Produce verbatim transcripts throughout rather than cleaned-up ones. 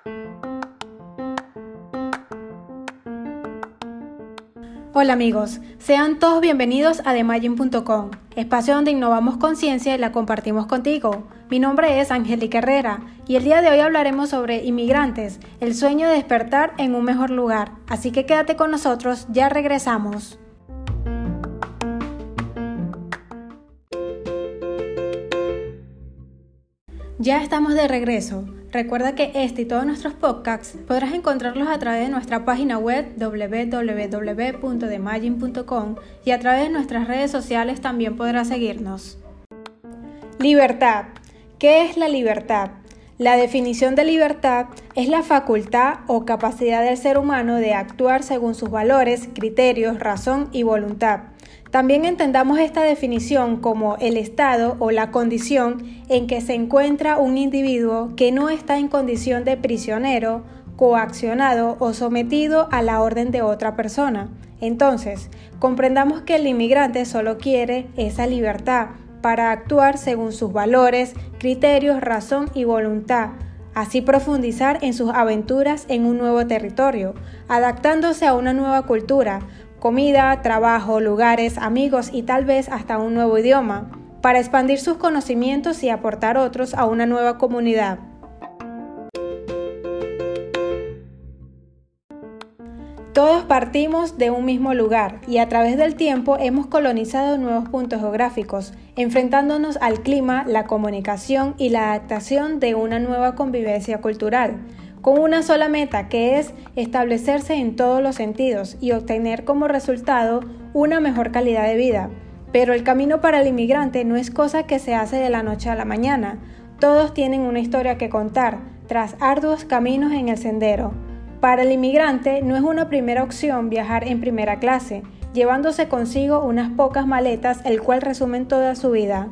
Hola amigos, sean todos bienvenidos a The Magin punto com, espacio donde innovamos conciencia y la compartimos contigo. Mi nombre es Angélica Herrera y el día de hoy hablaremos sobre inmigrantes, el sueño de despertar en un mejor lugar. Así que quédate con nosotros, ya regresamos. Ya estamos de regreso. Recuerda que este y todos nuestros podcasts podrás encontrarlos a través de nuestra página web doble u doble u doble u punto the magin punto com y a través de nuestras redes sociales también podrás seguirnos. Libertad. ¿Qué es la libertad? La definición de libertad es la facultad o capacidad del ser humano de actuar según sus valores, criterios, razón y voluntad. También entendamos esta definición como el estado o la condición en que se encuentra un individuo que no está en condición de prisionero, coaccionado o sometido a la orden de otra persona. Entonces, comprendamos que el inmigrante solo quiere esa libertad para actuar según sus valores, criterios, razón y voluntad. Así profundizar en sus aventuras en un nuevo territorio, adaptándose a una nueva cultura, comida, trabajo, lugares, amigos y tal vez hasta un nuevo idioma, para expandir sus conocimientos y aportar otros a una nueva comunidad. Todos partimos de un mismo lugar y a través del tiempo hemos colonizado nuevos puntos geográficos, enfrentándonos al clima, la comunicación y la adaptación de una nueva convivencia cultural, con una sola meta que es establecerse en todos los sentidos y obtener como resultado una mejor calidad de vida. Pero el camino para el inmigrante no es cosa que se hace de la noche a la mañana. Todos tienen una historia que contar, tras arduos caminos en el sendero. Para el inmigrante no es una primera opción viajar en primera clase, llevándose consigo unas pocas maletas, el cual resumen toda su vida.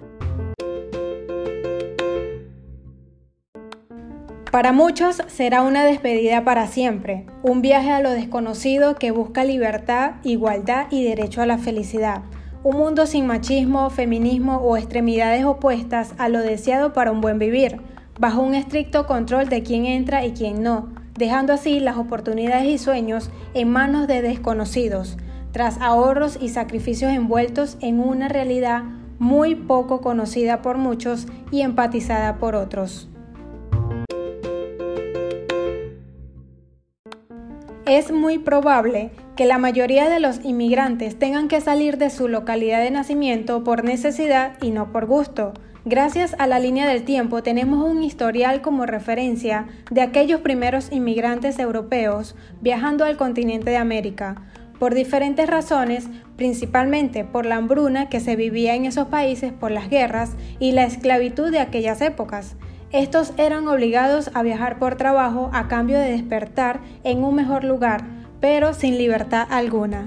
Para muchos será una despedida para siempre, un viaje a lo desconocido que busca libertad, igualdad y derecho a la felicidad. Un mundo sin machismo, feminismo o extremidades opuestas a lo deseado para un buen vivir, bajo un estricto control de quién entra y quién no, dejando así las oportunidades y sueños en manos de desconocidos, tras ahorros y sacrificios envueltos en una realidad muy poco conocida por muchos y empatizada por otros. Es muy probable que la mayoría de los inmigrantes tengan que salir de su localidad de nacimiento por necesidad y no por gusto. Gracias a la línea del tiempo tenemos un historial como referencia de aquellos primeros inmigrantes europeos viajando al continente de América, por diferentes razones, principalmente por la hambruna que se vivía en esos países por las guerras y la esclavitud de aquellas épocas. Estos eran obligados a viajar por trabajo a cambio de despertar en un mejor lugar, pero sin libertad alguna.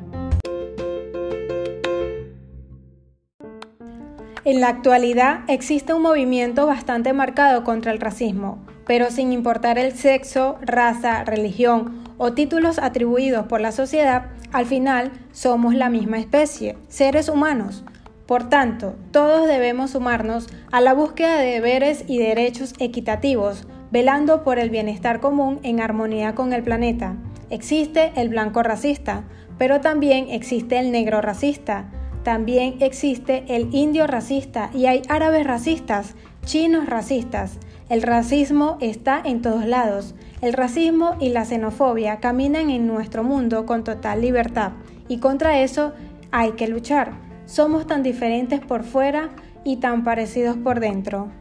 En la actualidad existe un movimiento bastante marcado contra el racismo, pero sin importar el sexo, raza, religión o títulos atribuidos por la sociedad, al final somos la misma especie, seres humanos. Por tanto, todos debemos sumarnos a la búsqueda de deberes y derechos equitativos, velando por el bienestar común en armonía con el planeta. Existe el blanco racista, pero también existe el negro racista, también existe el indio racista y hay árabes racistas, chinos racistas. El racismo está en todos lados. El racismo y la xenofobia caminan en nuestro mundo con total libertad y contra eso hay que luchar. Somos tan diferentes por fuera y tan parecidos por dentro.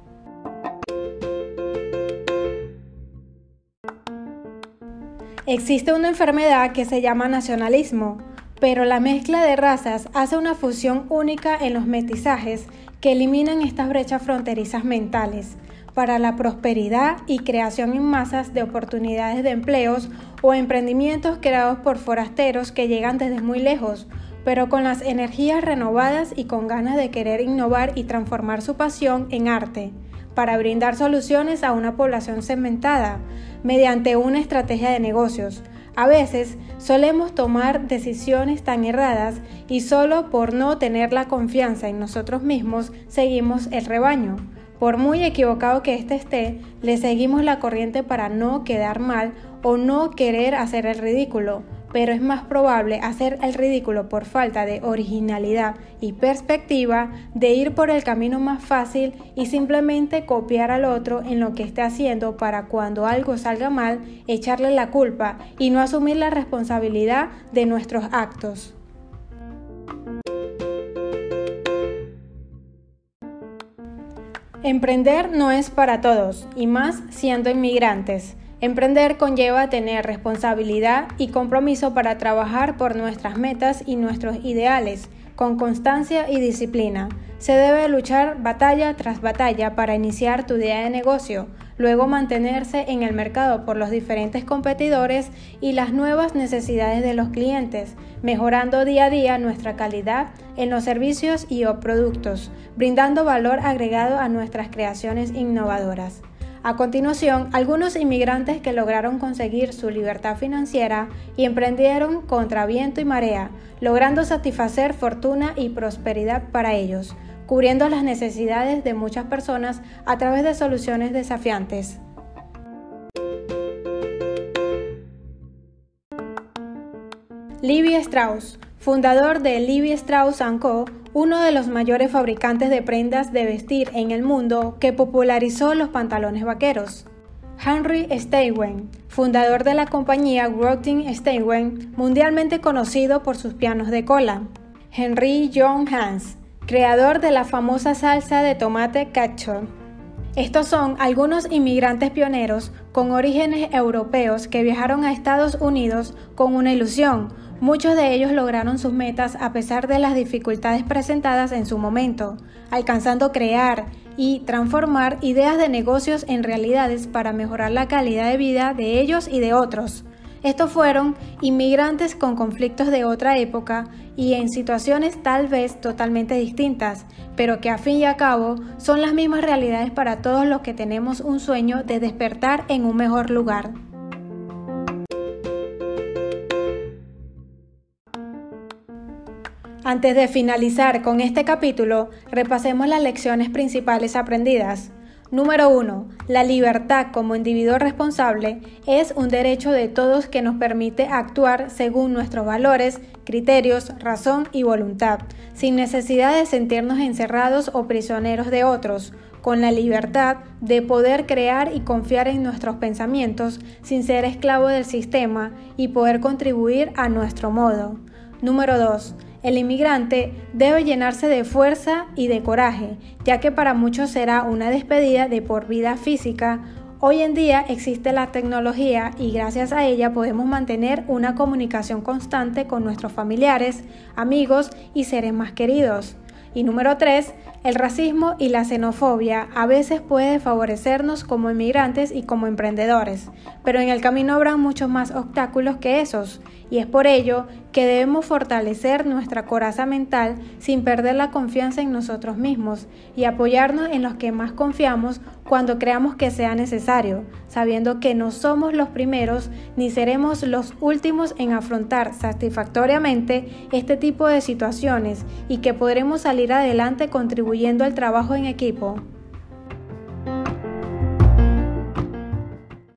Existe una enfermedad que se llama nacionalismo, pero la mezcla de razas hace una fusión única en los mestizajes que eliminan estas brechas fronterizas mentales para la prosperidad y creación en masas de oportunidades de empleos o emprendimientos creados por forasteros que llegan desde muy lejos, pero con las energías renovadas y con ganas de querer innovar y transformar su pasión en arte, para brindar soluciones a una población segmentada, mediante una estrategia de negocios. A veces solemos tomar decisiones tan erradas y solo por no tener la confianza en nosotros mismos seguimos el rebaño. Por muy equivocado que éste esté, le seguimos la corriente para no quedar mal o no querer hacer el ridículo, pero es más probable hacer el ridículo por falta de originalidad y perspectiva, de ir por el camino más fácil y simplemente copiar al otro en lo que esté haciendo para cuando algo salga mal, echarle la culpa y no asumir la responsabilidad de nuestros actos. Emprender no es para todos, y más siendo inmigrantes. Emprender conlleva tener responsabilidad y compromiso para trabajar por nuestras metas y nuestros ideales, con constancia y disciplina. Se debe luchar batalla tras batalla para iniciar tu idea de negocio, luego mantenerse en el mercado por los diferentes competidores y las nuevas necesidades de los clientes, mejorando día a día nuestra calidad en los servicios y o productos, brindando valor agregado a nuestras creaciones innovadoras. A continuación, algunos inmigrantes que lograron conseguir su libertad financiera y emprendieron contra viento y marea, logrando satisfacer fortuna y prosperidad para ellos, cubriendo las necesidades de muchas personas a través de soluciones desafiantes. Levi Strauss, fundador de Levi Strauss and Co., uno de los mayores fabricantes de prendas de vestir en el mundo que popularizó los pantalones vaqueros. Henry Steinway, fundador de la compañía Worthing Steinway, mundialmente conocido por sus pianos de cola. Henry John Hans, creador de la famosa salsa de tomate ketchup. Estos son algunos inmigrantes pioneros con orígenes europeos que viajaron a Estados Unidos con una ilusión. Muchos de ellos lograron sus metas a pesar de las dificultades presentadas en su momento, alcanzando crear y transformar ideas de negocios en realidades para mejorar la calidad de vida de ellos y de otros. Estos fueron inmigrantes con conflictos de otra época y en situaciones tal vez totalmente distintas, pero que a fin y a cabo son las mismas realidades para todos los que tenemos un sueño de despertar en un mejor lugar. Antes de finalizar con este capítulo, repasemos las lecciones principales aprendidas. Número uno. La libertad como individuo responsable es un derecho de todos que nos permite actuar según nuestros valores, criterios, razón y voluntad, sin necesidad de sentirnos encerrados o prisioneros de otros, con la libertad de poder crear y confiar en nuestros pensamientos sin ser esclavo del sistema y poder contribuir a nuestro modo. Número dos. El inmigrante debe llenarse de fuerza y de coraje, ya que para muchos será una despedida de por vida física. Hoy en día existe la tecnología y gracias a ella podemos mantener una comunicación constante con nuestros familiares, amigos y seres más queridos. Y número tres, el racismo y la xenofobia a veces puede favorecernos como inmigrantes y como emprendedores, pero en el camino habrá muchos más obstáculos que esos, y es por ello que debemos fortalecer nuestra coraza mental sin perder la confianza en nosotros mismos y apoyarnos en los que más confiamos cuando creamos que sea necesario, sabiendo que no somos los primeros ni seremos los últimos en afrontar satisfactoriamente este tipo de situaciones y que podremos salir adelante contribuyendo al trabajo en equipo.